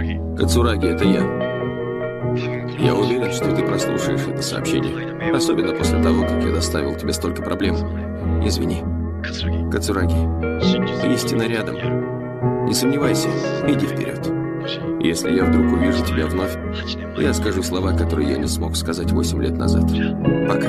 Кацураги, это я. Я уверен, что ты прослушаешь это сообщение. Особенно после того, как я доставил тебе столько проблем. Извини. Кацураги, истина рядом. Не сомневайся, иди вперед. Если я вдруг увижу тебя вновь, я скажу слова, которые я не смог сказать 8 лет назад. Пока.